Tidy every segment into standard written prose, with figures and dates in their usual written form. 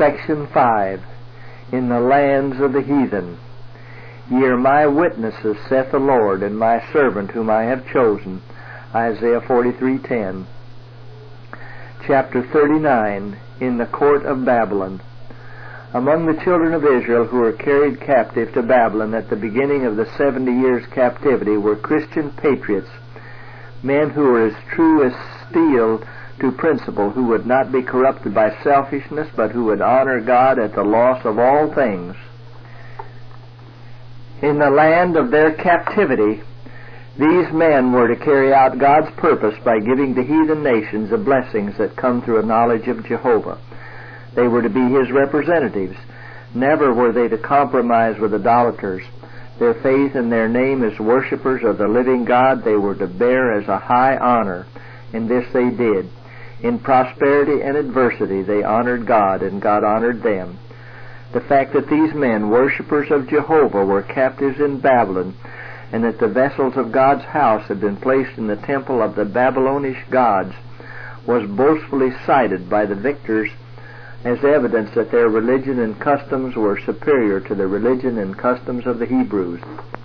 Section 5. In the lands of the heathen. Ye are my witnesses, saith the Lord, and my servant whom I have chosen. Isaiah 43:10. Chapter 39. In the court of Babylon. Among the children of Israel who were carried captive to Babylon at the beginning of the 70 years' captivity were Christian patriots, men who were as true as steel to principle, who would not be corrupted by selfishness, but who would honor God at the loss of all things. In the land of their captivity, these men were to carry out God's purpose by giving to heathen nations the blessings that come through a knowledge of Jehovah. They were to be His representatives. Never were they to compromise with idolaters. Their faith and their name as worshippers of the living God they were to bear as a high honor, and this they did. In prosperity and adversity they honored God, and God honored them. The fact that these men, worshippers of Jehovah, were captives in Babylon, and that the vessels of God's house had been placed in the temple of the Babylonish gods, was boastfully cited by the victors as evidence that their religion and customs were superior to the religion and customs of the Hebrews.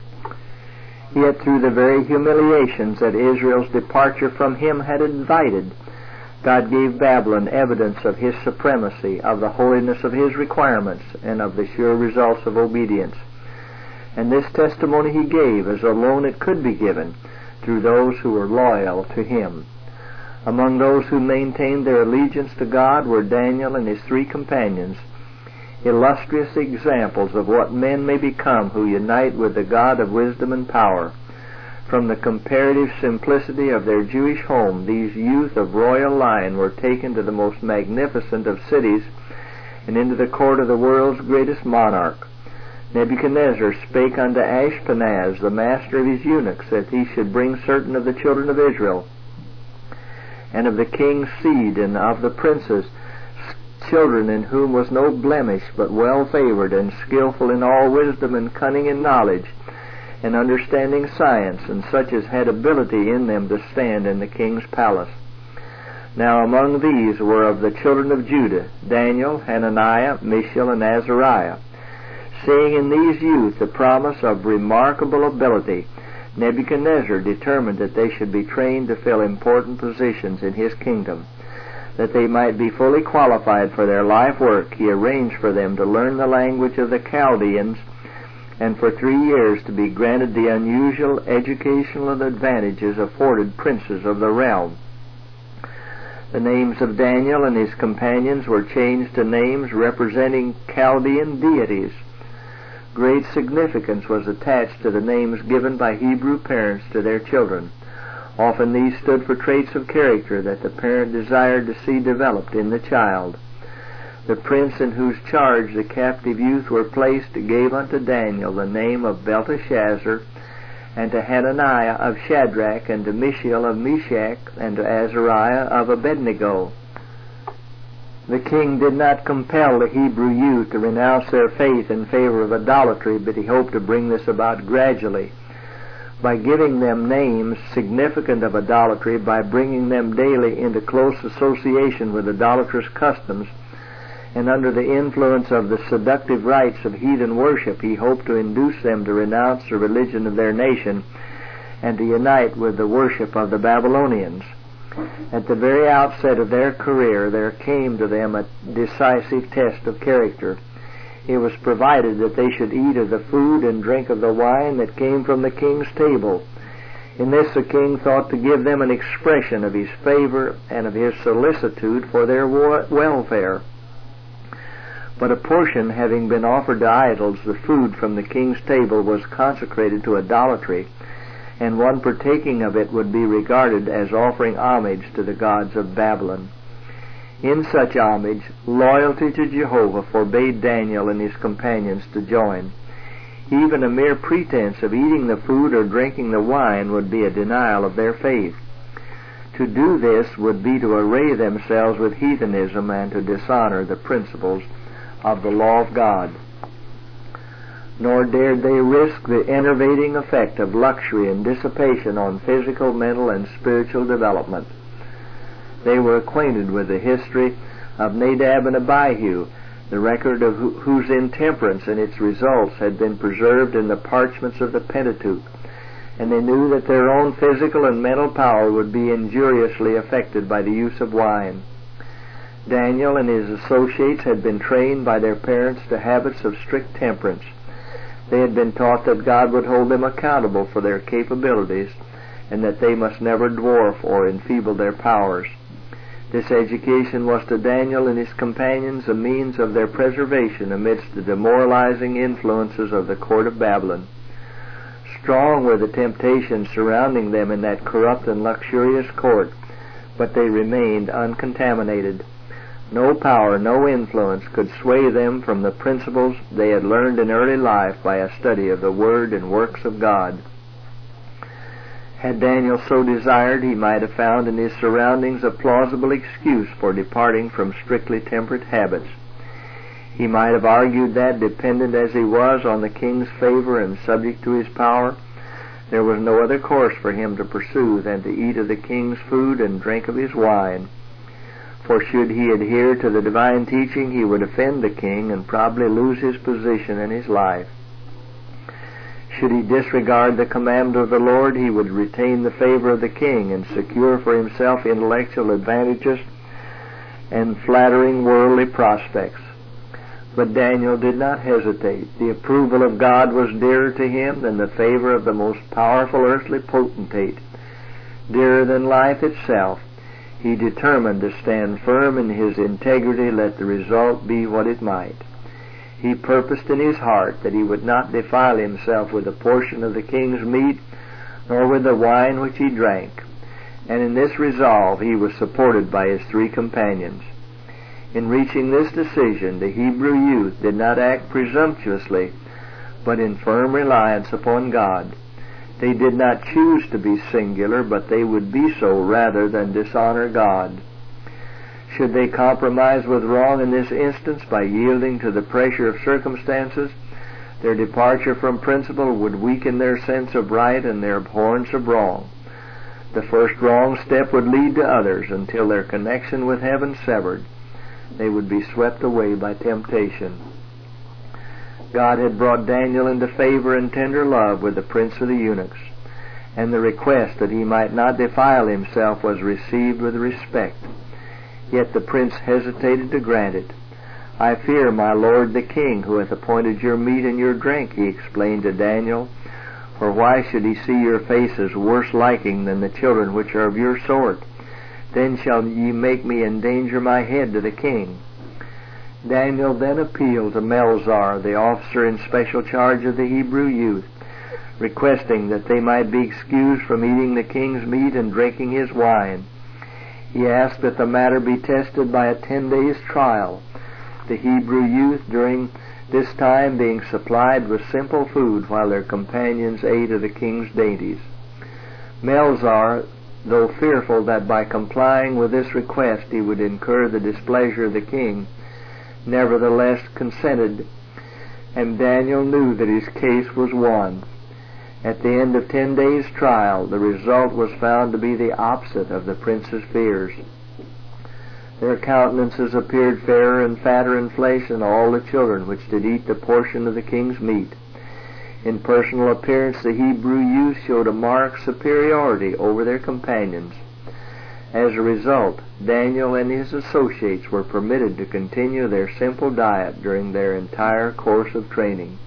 Yet through the very humiliations that Israel's departure from Him had invited, God gave Babylon evidence of His supremacy, of the holiness of His requirements, and of the sure results of obedience. And this testimony He gave as alone it could be given, through those who were loyal to Him. Among those who maintained their allegiance to God were Daniel and his 3 companions, illustrious examples of what men may become who unite with the God of wisdom and power. From the comparative simplicity of their Jewish home, these youth of royal line were taken to the most magnificent of cities and into the court of the world's greatest monarch. Nebuchadnezzar spake unto Ashpenaz, the master of his eunuchs, that he should bring certain of the children of Israel, and of the king's seed, and of the princes, children in whom was no blemish, but well favored, and skillful in all wisdom and cunning in knowledge, and understanding science, and such as had ability in them to stand in the king's palace. Now among these were of the children of Judah, Daniel, Hananiah, Mishael, and Azariah. Seeing in these youth the promise of remarkable ability, Nebuchadnezzar determined that they should be trained to fill important positions in his kingdom. That they might be fully qualified for their life work, he arranged for them to learn the language of the Chaldeans, and for 3 years to be granted the unusual educational advantages afforded princes of the realm. The names of Daniel and his companions were changed to names representing Chaldean deities. Great significance was attached to the names given by Hebrew parents to their children. Often these stood for traits of character that the parent desired to see developed in the child. The prince in whose charge the captive youth were placed gave unto Daniel the name of Belteshazzar, and to Hananiah of Shadrach, and to Mishael of Meshach, and to Azariah of Abednego. The king did not compel the Hebrew youth to renounce their faith in favor of idolatry, but he hoped to bring this about gradually, by giving them names significant of idolatry, by bringing them daily into close association with idolatrous customs, and under the influence of the seductive rites of heathen worship, he hoped to induce them to renounce the religion of their nation and to unite with the worship of the Babylonians. At the very outset of their career, there came to them a decisive test of character. It was provided that they should eat of the food and drink of the wine that came from the king's table. In this the king thought to give them an expression of his favor and of his solicitude for their welfare. But a portion having been offered to idols, the food from the king's table was consecrated to idolatry, and one partaking of it would be regarded as offering homage to the gods of Babylon. In such homage, loyalty to Jehovah forbade Daniel and his companions to join. Even a mere pretense of eating the food or drinking the wine would be a denial of their faith. To do this would be to array themselves with heathenism and to dishonor the principles of the law of God. Nor dared they risk the enervating effect of luxury and dissipation on physical, mental, and spiritual development. They were acquainted with the history of Nadab and Abihu, the record of whose intemperance and its results had been preserved in the parchments of the Pentateuch, and they knew that their own physical and mental power would be injuriously affected by the use of wine. Daniel and his associates had been trained by their parents to habits of strict temperance. They had been taught that God would hold them accountable for their capabilities, and that they must never dwarf or enfeeble their powers. This education was to Daniel and his companions a means of their preservation amidst the demoralizing influences of the court of Babylon. Strong were the temptations surrounding them in that corrupt and luxurious court, but they remained uncontaminated. No power, no influence could sway them from the principles they had learned in early life by a study of the Word and works of God. Had Daniel so desired, he might have found in his surroundings a plausible excuse for departing from strictly temperate habits. He might have argued that, dependent as he was on the king's favor and subject to his power, there was no other course for him to pursue than to eat of the king's food and drink of his wine. For should he adhere to the divine teaching, he would offend the king and probably lose his position and his life. Should he disregard the command of the Lord, he would retain the favor of the king and secure for himself intellectual advantages and flattering worldly prospects. But Daniel did not hesitate. The approval of God was dearer to him than the favor of the most powerful earthly potentate. Dearer than life itself, he determined to stand firm in his integrity, let the result be what it might. He purposed in his heart that he would not defile himself with a portion of the king's meat, nor with the wine which he drank. And in this resolve he was supported by his 3 companions. In reaching this decision, the Hebrew youth did not act presumptuously, but in firm reliance upon God. They did not choose to be singular, but they would be so rather than dishonor God. Should they compromise with wrong in this instance by yielding to the pressure of circumstances, their departure from principle would weaken their sense of right and their abhorrence of wrong. The first wrong step would lead to others until their connection with heaven severed. They would be swept away by temptation. God had brought Daniel into favor and tender love with the prince of the eunuchs, and the request that he might not defile himself was received with respect. Yet the prince hesitated to grant it. "I fear my lord the king, who hath appointed your meat and your drink," he explained to Daniel, "for why should he see your faces worse liking than the children which are of your sort? Then shall ye make me endanger my head to the king." Daniel then appealed to Melzar, the officer in special charge of the Hebrew youth, requesting that they might be excused from eating the king's meat and drinking his wine. He asked that the matter be tested by a 10 days' trial, the Hebrew youth during this time being supplied with simple food while their companions ate of the king's dainties. Melzar, though fearful that by complying with this request he would incur the displeasure of the king, nevertheless consented, and Daniel knew that his case was won. At the end of 10 days' trial, the result was found to be the opposite of the prince's fears. Their countenances appeared fairer and fatter in flesh than all the children which did eat the portion of the king's meat. In personal appearance, the Hebrew youth showed a marked superiority over their companions. As a result, Daniel and his associates were permitted to continue their simple diet during their entire course of training.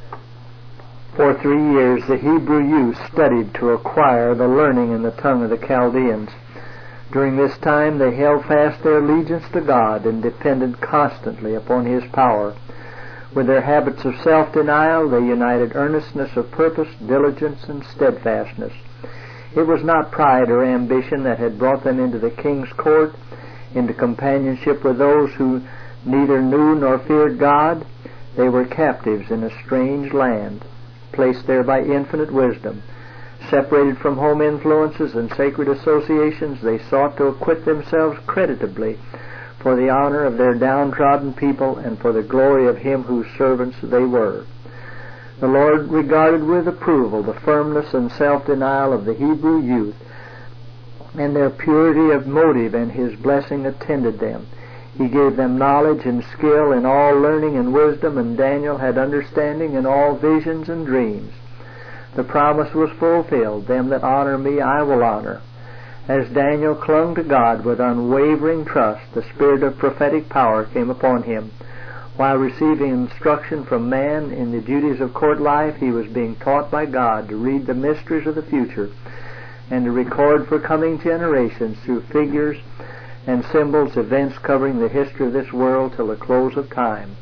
For 3 years the Hebrew youth studied to acquire the learning in the tongue of the Chaldeans. During this time they held fast their allegiance to God and depended constantly upon His power. With their habits of self-denial, they united earnestness of purpose, diligence, and steadfastness. It was not pride or ambition that had brought them into the king's court, into companionship with those who neither knew nor feared God. They were captives in a strange land, placed there by infinite wisdom. Separated from home influences and sacred associations, they sought to acquit themselves creditably for the honor of their downtrodden people and for the glory of Him whose servants they were. The Lord regarded with approval the firmness and self-denial of the Hebrew youth and their purity of motive, and His blessing attended them. He gave them knowledge and skill in all learning and wisdom, and Daniel had understanding in all visions and dreams. The promise was fulfilled, "Them that honor me I will honor." As Daniel clung to God with unwavering trust, the spirit of prophetic power came upon him. While receiving instruction from man in the duties of court life, he was being taught by God to read the mysteries of the future and to record for coming generations through figures and symbols events covering the history of this world till the close of time.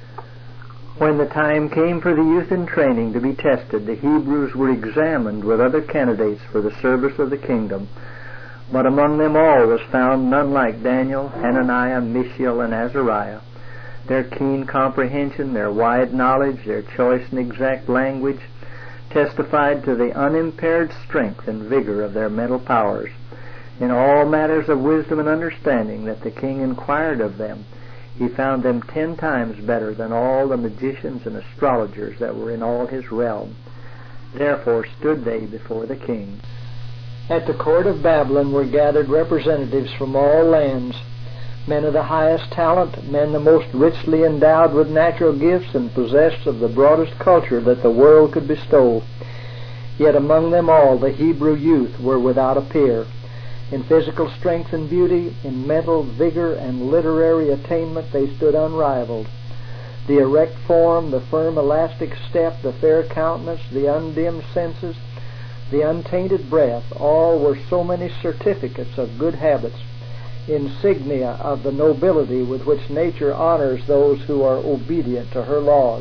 When the time came for the youth in training to be tested, the Hebrews were examined with other candidates for the service of the kingdom. But among them all was found none like Daniel, Hananiah, Mishael, and Azariah. Their keen comprehension, their wide knowledge, their choice and exact language testified to the unimpaired strength and vigor of their mental powers. In all matters of wisdom and understanding that the king inquired of them, he found them 10 times better than all the magicians and astrologers that were in all his realm. Therefore stood they before the king. At the court of Babylon were gathered representatives from all lands, men of the highest talent, men the most richly endowed with natural gifts and possessed of the broadest culture that the world could bestow. Yet among them all the Hebrew youth were without a peer. In physical strength and beauty, in mental vigor and literary attainment, they stood unrivaled. The erect form, the firm elastic step, the fair countenance, the undimmed senses, the untainted breath, all were so many certificates of good habits, insignia of the nobility with which nature honors those who are obedient to her laws.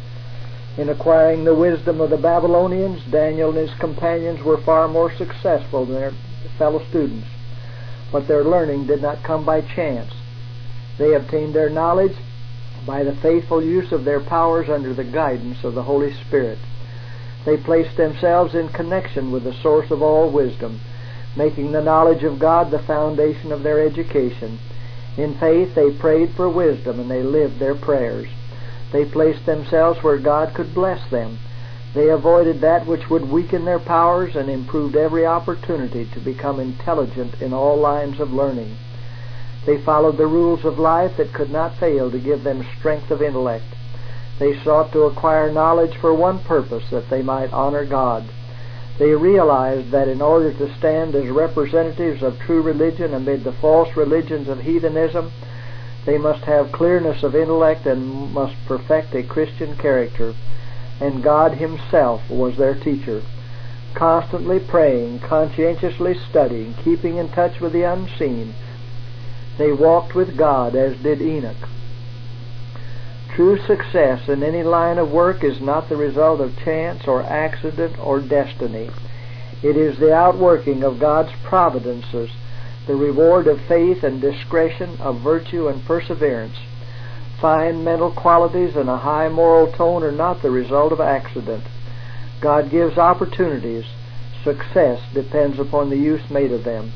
In acquiring the wisdom of the Babylonians, Daniel and his companions were far more successful than their fellow students. But their learning did not come by chance. They obtained their knowledge by the faithful use of their powers under the guidance of the Holy Spirit. They placed themselves in connection with the source of all wisdom, making the knowledge of God the foundation of their education. In faith they prayed for wisdom, and they lived their prayers. They placed themselves where God could bless them. They avoided that which would weaken their powers and improved every opportunity to become intelligent in all lines of learning. They followed the rules of life that could not fail to give them strength of intellect. They sought to acquire knowledge for one purpose, that they might honor God. They realized that in order to stand as representatives of true religion amid the false religions of heathenism, they must have clearness of intellect and must perfect a Christian character. And God Himself was their teacher. Constantly praying, conscientiously studying, keeping in touch with the unseen, they walked with God as did Enoch. True success in any line of work is not the result of chance or accident or destiny. It is the outworking of God's providences, the reward of faith and discretion, of virtue and perseverance. Fine mental qualities and a high moral tone are not the result of accident. God gives opportunities. Success depends upon the use made of them.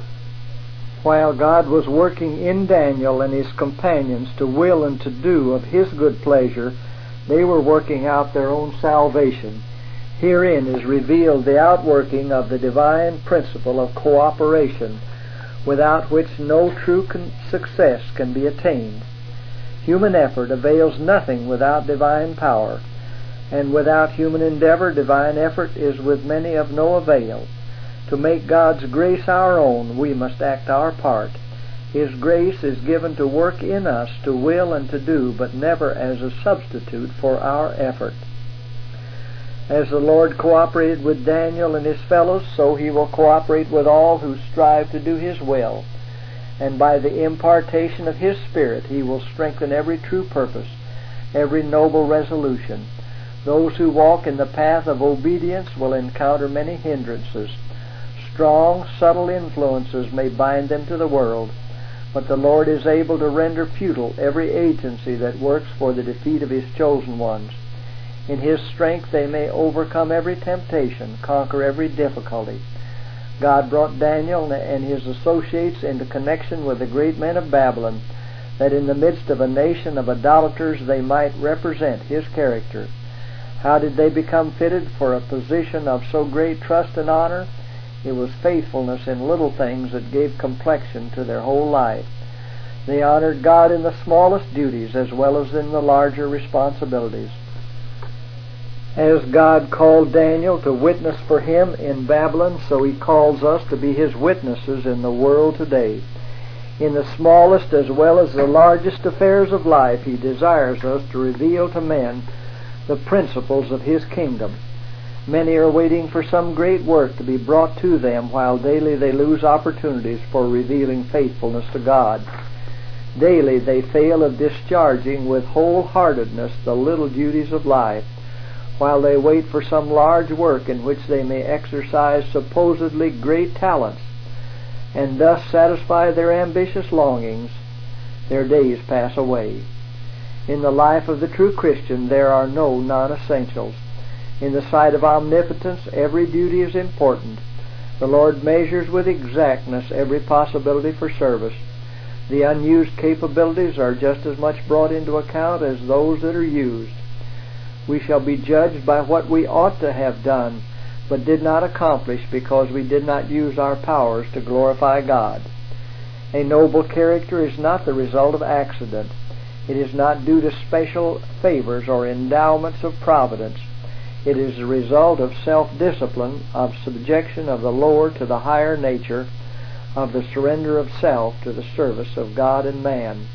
While God was working in Daniel and his companions to will and to do of His good pleasure, they were working out their own salvation. Herein is revealed the outworking of the divine principle of cooperation, without which no true success can be attained. Human effort avails nothing without divine power, and without human endeavor, divine effort is with many of no avail. To make God's grace our own, we must act our part. His grace is given to work in us to will and to do, but never as a substitute for our effort. As the Lord cooperated with Daniel and his fellows, so He will cooperate with all who strive to do His will. And by the impartation of His Spirit, He will strengthen every true purpose, every noble resolution. Those who walk in the path of obedience will encounter many hindrances. Strong, subtle influences may bind them to the world, but the Lord is able to render futile every agency that works for the defeat of His chosen ones. In His strength they may overcome every temptation, conquer every difficulty. God brought Daniel and his associates into connection with the great men of Babylon, that in the midst of a nation of idolaters they might represent His character. How did they become fitted for a position of so great trust and honor? It was faithfulness in little things that gave complexion to their whole life. They honored God in the smallest duties as well as in the larger responsibilities. As God called Daniel to witness for him in Babylon, so He calls us to be His witnesses in the world today. In the smallest as well as the largest affairs of life, He desires us to reveal to men the principles of His kingdom. Many are waiting for some great work to be brought to them, while daily they lose opportunities for revealing faithfulness to God. Daily they fail of discharging with wholeheartedness the little duties of life, while they wait for some large work in which they may exercise supposedly great talents, and thus satisfy their ambitious longings. Their days pass away. In the life of the true Christian there are no non-essentials. In the sight of omnipotence every duty is important. The Lord measures with exactness every possibility for service. The unused capabilities are just as much brought into account as those that are used. We shall be judged by what we ought to have done, but did not accomplish because we did not use our powers to glorify God. A noble character is not the result of accident. It is not due to special favors or endowments of providence. It is the result of self-discipline, of subjection of the lower to the higher nature, of the surrender of self to the service of God and man.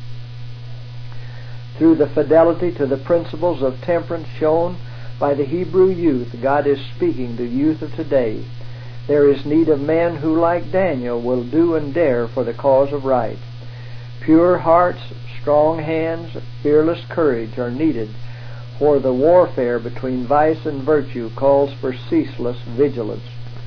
Through the fidelity to the principles of temperance shown by the Hebrew youth, God is speaking to youth of today. There is need of men who, like Daniel, will do and dare for the cause of right. Pure hearts, strong hands, fearless courage are needed, for the warfare between vice and virtue calls for ceaseless vigilance.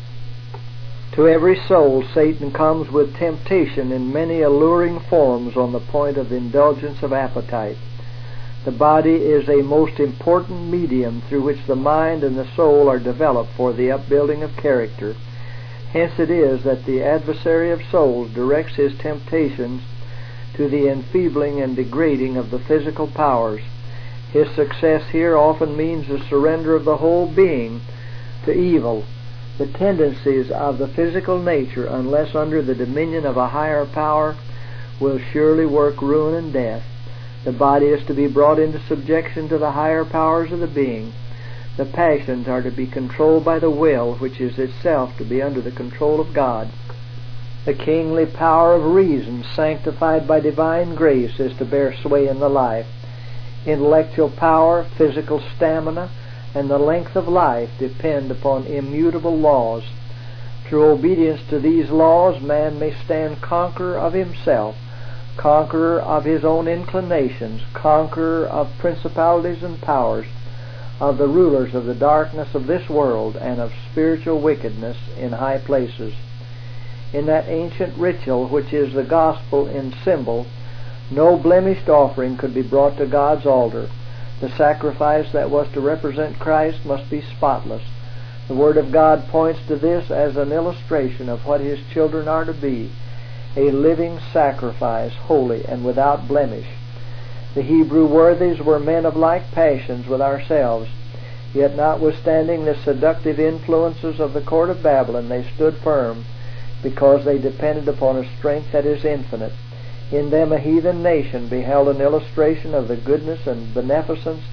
To every soul Satan comes with temptation in many alluring forms on the point of indulgence of appetite. The body is a most important medium through which the mind and the soul are developed for the upbuilding of character. Hence it is that the adversary of souls directs his temptations to the enfeebling and degrading of the physical powers. His success here often means the surrender of the whole being to evil. The tendencies of the physical nature, unless under the dominion of a higher power, will surely work ruin and death. The body is to be brought into subjection to the higher powers of the being. The passions are to be controlled by the will, which is itself to be under the control of God. The kingly power of reason, sanctified by divine grace, is to bear sway in the life. Intellectual power, physical stamina, and the length of life depend upon immutable laws. Through obedience to these laws, man may stand conqueror of himself, conqueror of his own inclinations, conqueror of principalities and powers, of the rulers of the darkness of this world, and of spiritual wickedness in high places. In that ancient ritual which is the gospel in symbol, no blemished offering could be brought to God's altar. The sacrifice that was to represent Christ must be spotless. The Word of God points to this as an illustration of what His children are to be, a living sacrifice, holy and without blemish. The Hebrew worthies were men of like passions with ourselves, yet notwithstanding the seductive influences of the court of Babylon, they stood firm, because they depended upon a strength that is infinite. In them a heathen nation beheld an illustration of the goodness and beneficence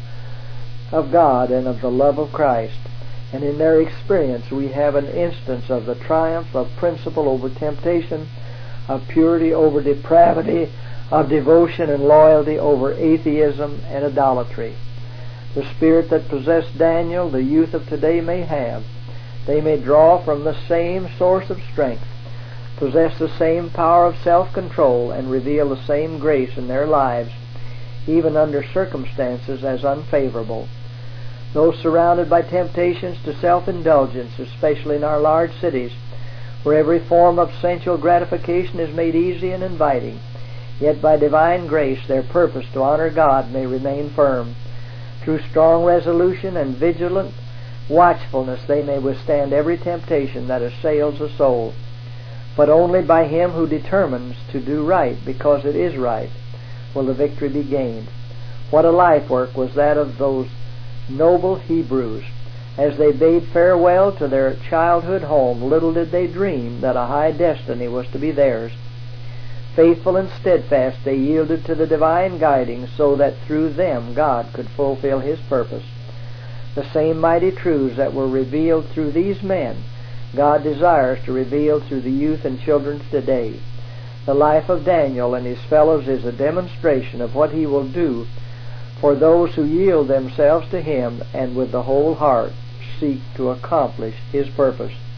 of God and of the love of Christ. And in their experience we have an instance of the triumph of principle over temptation, of purity over depravity, of devotion and loyalty over atheism and idolatry. The spirit that possessed Daniel, the youth of today may have. They may draw from the same source of strength, possess the same power of self-control, and reveal the same grace in their lives, even under circumstances as unfavorable. Though surrounded by temptations to self-indulgence, especially in our large cities, where every form of sensual gratification is made easy and inviting, yet by divine grace their purpose to honor God may remain firm. Through strong resolution and vigilant watchfulness they may withstand every temptation that assails the soul. But only by him who determines to do right because it is right will the victory be gained. What a life work was that of those noble Hebrews! As they bade farewell to their childhood home, little did they dream that a high destiny was to be theirs. Faithful and steadfast, they yielded to the divine guiding so that through them God could fulfill His purpose. The same mighty truths that were revealed through these men, God desires to reveal through the youth and children today. The life of Daniel and his fellows is a demonstration of what He will do for those who yield themselves to Him and with the whole heart seek to accomplish His purpose.